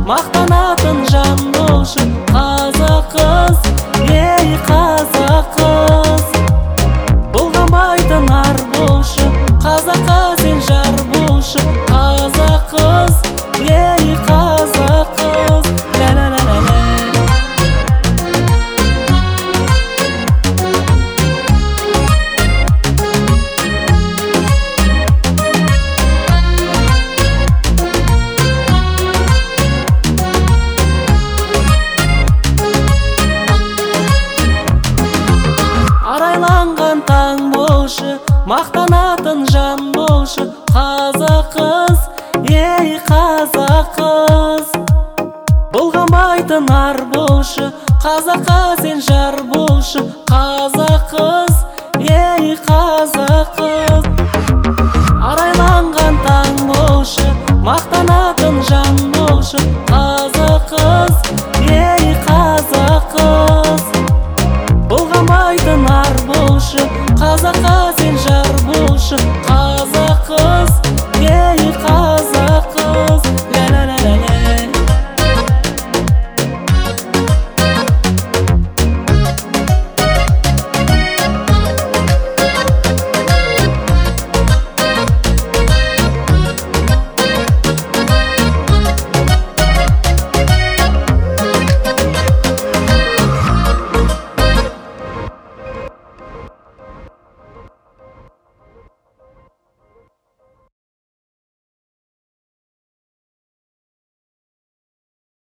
мақтанатын жан болшы қазақ қыз, ей қазақ қыз. Былғанбайтын ар болшы қазаққа сен жар болшы қазақ қыз, ей қазақ қыз. Ля-ля-ля-ля-ля. Арайланған таң болшы, мақтанатын жан болшы қазақ қыз, ей қазақ қыз. Былғанбайтын ар болшы қазаққа сен жар болшы